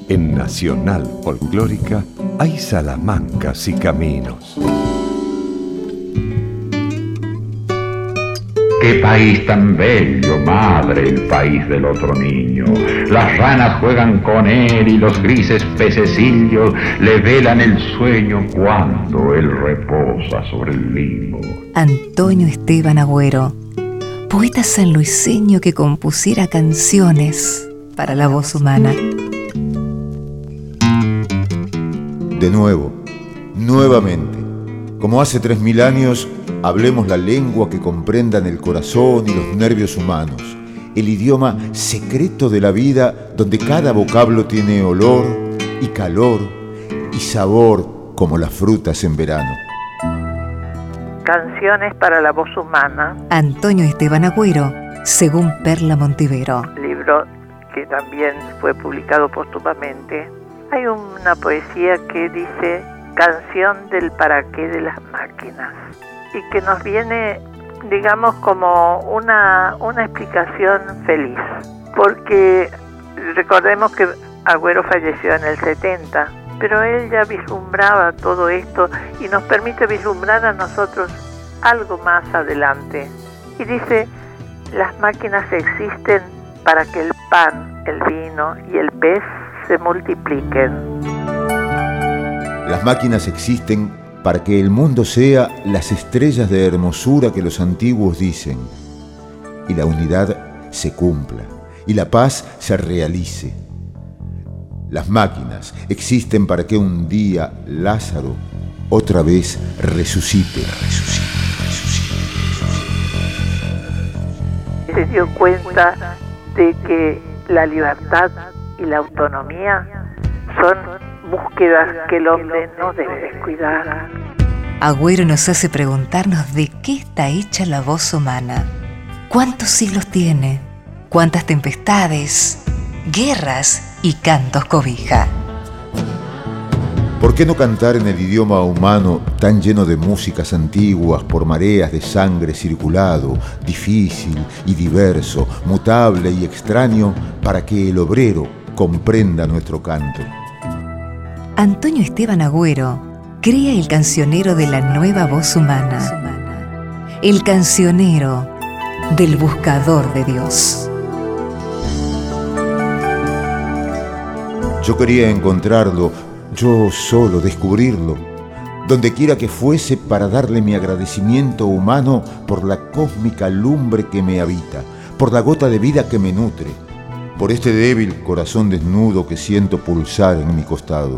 En Nacional Folclórica hay salamancas y caminos. ¡Qué país tan bello, madre, el país del otro niño! Las ranas juegan con él y los grises pececillos le velan el sueño cuando él reposa sobre el limbo. Antonio Esteban Agüero, poeta sanluiseño que compusiera canciones para la voz humana. De nuevo, nuevamente, como hace 3000 años, hablemos la lengua que comprendan el corazón y los nervios humanos, el idioma secreto de la vida donde cada vocablo tiene olor y calor y sabor como las frutas en verano. Canciones para la voz humana. Antonio Esteban Agüero, según Perla Montivero. Libro que también fue publicado póstumamente. Hay una poesía que dice canción del para qué de las máquinas y que nos viene, digamos, como una explicación feliz, porque recordemos que Agüero falleció en el 70, pero él ya vislumbraba todo esto y nos permite vislumbrar a nosotros algo más adelante. Y dice, las máquinas existen para que el pan, el vino y el pez se multipliquen. Las máquinas existen para que el mundo sea las estrellas de hermosura que los antiguos dicen, y la unidad se cumpla, y la paz se realice. Las máquinas existen para que un día Lázaro otra vez resucite. Se dio cuenta de que la libertad y la autonomía son búsquedas que el hombre no debe descuidar. Agüero nos hace preguntarnos de qué está hecha la voz humana. ¿Cuántos siglos tiene? ¿Cuántas tempestades, guerras y cantos cobija? ¿Por qué no cantar en el idioma humano tan lleno de músicas antiguas por mareas de sangre circulado, difícil y diverso, mutable y extraño, para que el obrero comprenda nuestro canto? Antonio Esteban Agüero crea el cancionero de la nueva voz humana, el cancionero del buscador de Dios. Yo quería encontrarlo, yo solo descubrirlo, donde quiera que fuese, para darle mi agradecimiento humano por la cósmica lumbre que me habita, por la gota de vida que me nutre, por este débil corazón desnudo que siento pulsar en mi costado.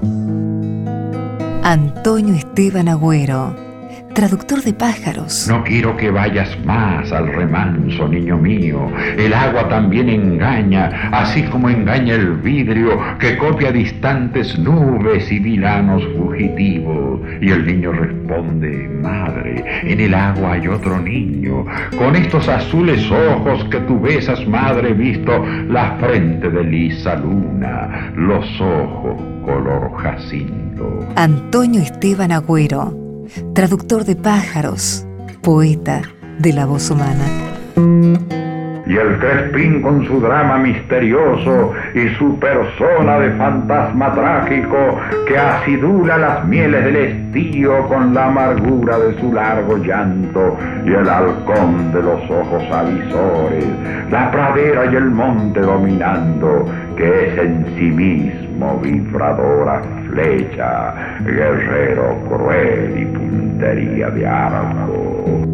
Antonio Esteban Agüero, traductor de pájaros. No quiero que vayas más al remanso, niño mío. El agua también engaña, así como engaña el vidrio que copia distantes nubes y vilanos fugitivos. Y el niño responde, madre, en el agua hay otro niño. Con estos azules ojos que tú besas, madre, he visto la frente de lisa luna, los ojos color jacinto. Antonio Esteban Agüero, traductor de pájaros, poeta de la voz humana. Y el crespín con su drama misterioso y su persona de fantasma trágico que acidula las mieles del estío con la amargura de su largo llanto, y el halcón de los ojos avisores, la pradera y el monte dominando, que es en sí mismo vibradora flecha, guerrero cruel y puntería de arco.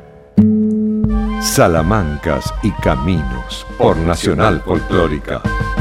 Salamancas y caminos por Nacional Folclórica.